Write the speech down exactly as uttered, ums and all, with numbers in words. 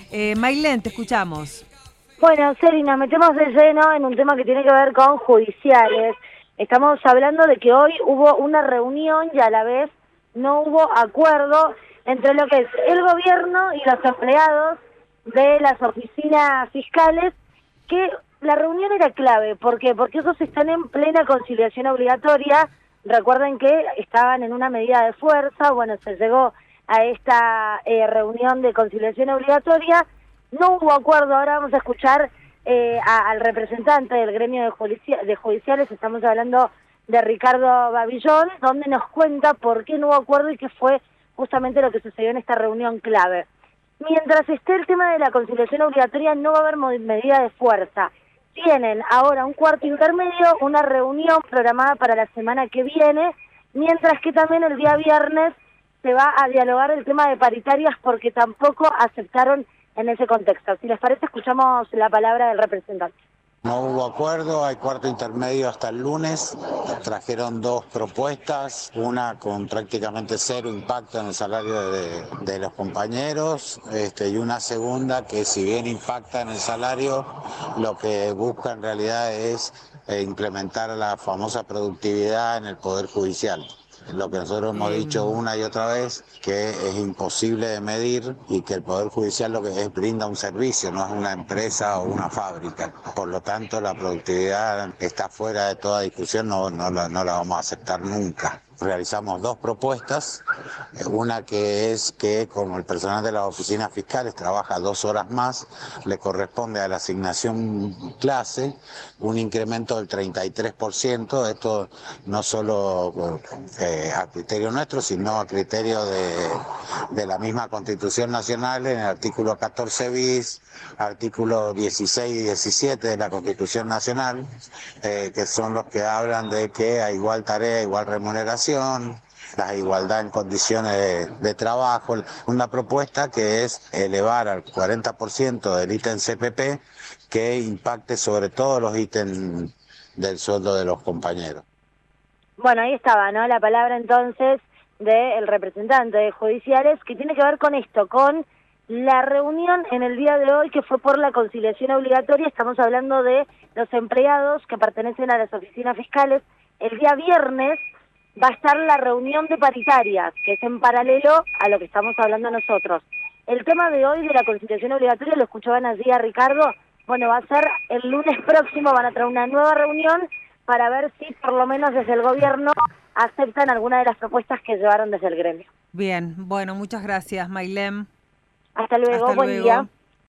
Eh, Mailén, te escuchamos. Bueno, Seri, nos metemos de lleno en un tema que tiene que ver con judiciales. Estamos hablando de que hoy hubo una reunión y a la vez no hubo acuerdo entre lo que es el gobierno y los empleados de las oficinas fiscales, que la reunión era clave. ¿Por qué? Porque ellos están en plena conciliación obligatoria. Recuerden que estaban en una medida de fuerza. Bueno, se llegó a esta eh, reunión de conciliación obligatoria. No hubo acuerdo. Ahora vamos a escuchar eh, a, al representante del gremio de, judici de judiciales, estamos hablando de Ricardo Babillón, donde nos cuenta por qué no hubo acuerdo y qué fue justamente lo que sucedió en esta reunión clave. Mientras esté el tema de la conciliación obligatoria, no va a haber medida de fuerza. Tienen ahora un cuarto intermedio, una reunión programada para la semana que viene, mientras que también el día viernes se va a dialogar el tema de paritarias porque tampoco aceptaron en ese contexto. Si les parece, escuchamos la palabra del representante. No hubo acuerdo, hay cuarto intermedio hasta el lunes, trajeron dos propuestas, una con prácticamente cero impacto en el salario de, de los compañeros, este, y una segunda que si bien impacta en el salario, lo que busca en realidad es eh, implementar la famosa productividad en el Poder Judicial. Lo que nosotros hemos dicho una y otra vez, que es imposible de medir y que el Poder Judicial lo que es brinda un servicio, no es una empresa o una fábrica. Por lo tanto, la productividad está fuera de toda discusión, no, no, la, no la vamos a aceptar nunca. Realizamos dos propuestas, una que es que como el personal de las oficinas fiscales trabaja dos horas más, le corresponde a la asignación clase un incremento del treinta y tres por ciento, esto no solo eh, a criterio nuestro, sino a criterio de, de la misma Constitución Nacional en el artículo catorce bis, artículo dieciséis y diecisiete de la Constitución Nacional, eh, que son los que hablan de que a igual tarea, igual remuneración, la igualdad en condiciones de, de trabajo, una propuesta que es elevar al cuarenta por ciento del ítem C P P que impacte sobre todos los ítems del sueldo de los compañeros. Bueno, ahí estaba, ¿no? La palabra entonces del representante de judiciales, que tiene que ver con esto, con la reunión en el día de hoy que fue por la conciliación obligatoria. Estamos hablando de los empleados que pertenecen a las oficinas fiscales. El día viernes va a estar la reunión de paritarias, que es en paralelo a lo que estamos hablando nosotros. El tema de hoy de la conciliación obligatoria, lo escuchaban allí a Ricardo, bueno, va a ser el lunes próximo, van a traer una nueva reunión para ver si por lo menos desde el gobierno aceptan alguna de las propuestas que llevaron desde el gremio. Bien, bueno, muchas gracias, Mailén. Hasta luego, Hasta buen luego. día.